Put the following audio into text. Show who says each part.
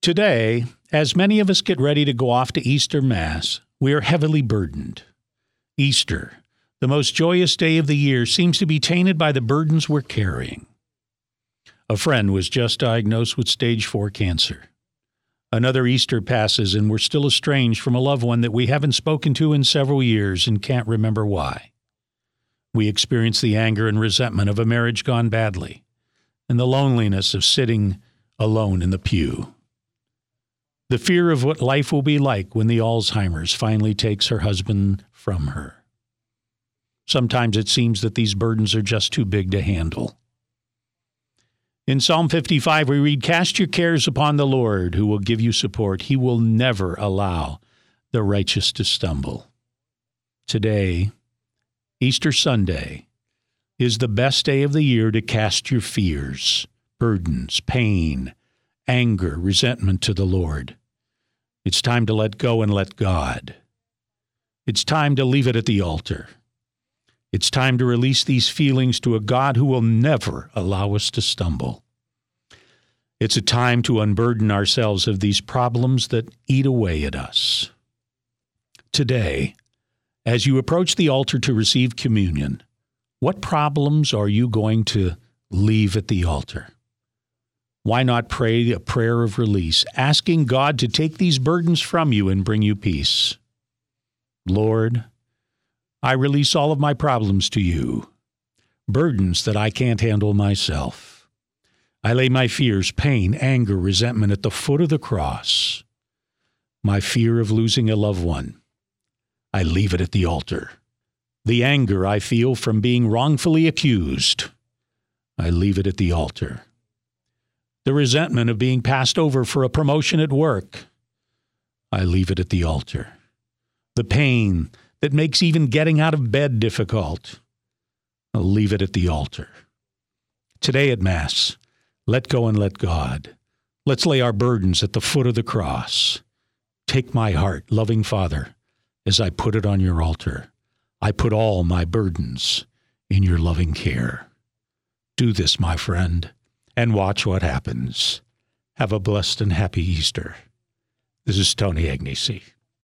Speaker 1: Today, as many of us get ready to go off to Easter Mass, we are heavily burdened. Easter, the most joyous day of the year, seems to be tainted by the burdens we're carrying. A friend was just diagnosed with stage 4 cancer. Another Easter passes and we're still estranged from a loved one that we haven't spoken to in several years and can't remember why. We experience the anger and resentment of a marriage gone badly and the loneliness of sitting alone in the pew. The fear of what life will be like when the Alzheimer's finally takes her husband from her. Sometimes it seems that these burdens are just too big to handle. In Psalm 55, we read, "Cast your cares upon the Lord, who will give you support. He will never allow the righteous to stumble." Today, Easter Sunday, is the best day of the year to cast your fears, burdens, pain, anger, resentment to the Lord. It's time to let go and let God. It's time to leave it at the altar. It's time to release these feelings to a God who will never allow us to stumble. It's a time to unburden ourselves of these problems that eat away at us. Today, as you approach the altar to receive communion, what problems are you going to leave at the altar? Why not pray a prayer of release, asking God to take these burdens from you and bring you peace? Lord, I release all of my problems to you, burdens that I can't handle myself. I lay my fears, pain, anger, resentment at the foot of the cross. My fear of losing a loved one, I leave it at the altar. The anger I feel from being wrongfully accused, I leave it at the altar. The resentment of being passed over for a promotion at work, I leave it at the altar. The pain that makes even getting out of bed difficult, I'll leave it at the altar. Today at Mass, let go and let God. Let's lay our burdens at the foot of the cross. Take my heart, loving Father, as I put it on your altar. I put all my burdens in your loving care. Do this, my friend, and watch what happens. Have a blessed and happy Easter. This is Tony Agnesi.